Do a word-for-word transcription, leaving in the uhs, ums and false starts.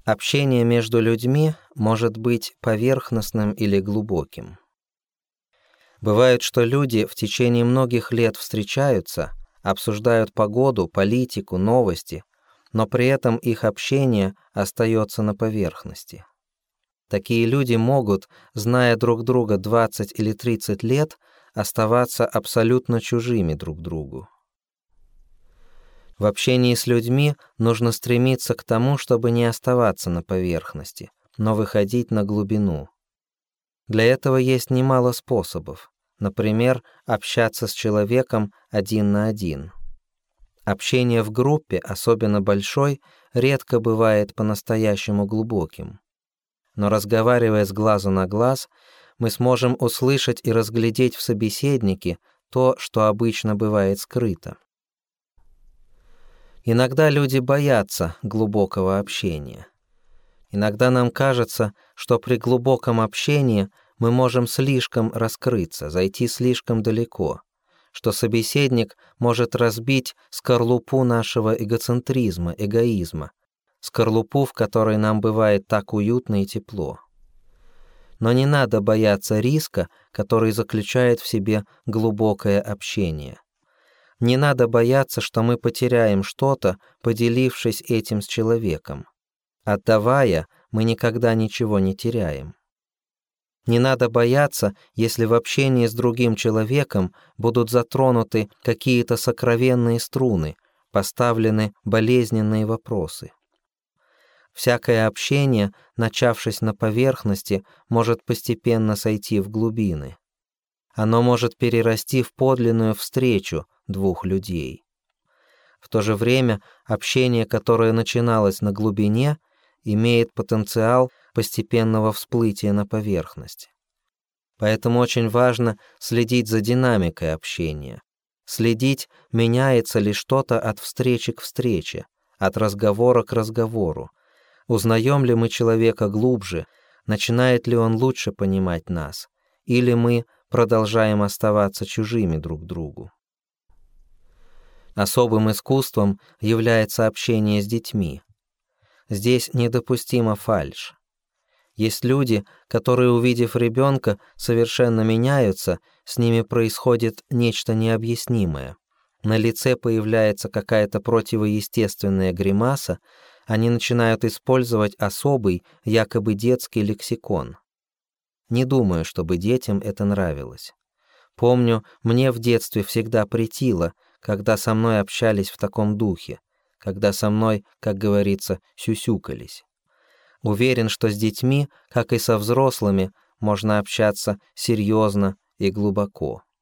Общение между людьми может быть поверхностным или глубоким. Бывает, что люди в течение многих лет встречаются, обсуждают погоду, политику, новости, но при этом их общение остается на поверхности. Такие люди могут, зная друг друга двадцать или тридцать лет, оставаться абсолютно чужими друг другу. В общении с людьми нужно стремиться к тому, чтобы не оставаться на поверхности, но выходить на глубину. Для этого есть немало способов. Например, общаться с человеком один на один. Общение в группе, особенно большой, редко бывает по-настоящему глубоким. Но разговаривая с глазу на глаз, мы сможем услышать и разглядеть в собеседнике то, что обычно бывает скрыто. Иногда люди боятся глубокого общения. Иногда нам кажется, что при глубоком общении мы можем слишком раскрыться, зайти слишком далеко, что собеседник может разбить скорлупу нашего эгоцентризма, эгоизма, скорлупу, в которой нам бывает так уютно и тепло. Но не надо бояться риска, который заключает в себе глубокое общение. Не надо бояться, что мы потеряем что-то, поделившись этим с человеком. Отдавая, мы никогда ничего не теряем. Не надо бояться, если в общении с другим человеком будут затронуты какие-то сокровенные струны, поставлены болезненные вопросы. Всякое общение, начавшись на поверхности, может постепенно сойти в глубины. Оно может перерасти в подлинную встречу двух людей. В то же время общение, которое начиналось на глубине, имеет потенциал постепенного всплытия на поверхность. Поэтому очень важно следить за динамикой общения, следить, меняется ли что-то от встречи к встрече, от разговора к разговору, узнаем ли мы человека глубже, начинает ли он лучше понимать нас, или мы продолжаем оставаться чужими друг другу. Особым искусством является общение с детьми. Здесь недопустима фальшь. Есть люди, которые, увидев ребенка, совершенно меняются, с ними происходит нечто необъяснимое. На лице появляется какая-то противоестественная гримаса, они начинают использовать особый, якобы детский лексикон. Не думаю, чтобы детям это нравилось. Помню, мне в детстве всегда претило, когда со мной общались в таком духе, когда со мной, как говорится, сюсюкались. Уверен, что с детьми, как и со взрослыми, можно общаться серьезно и глубоко.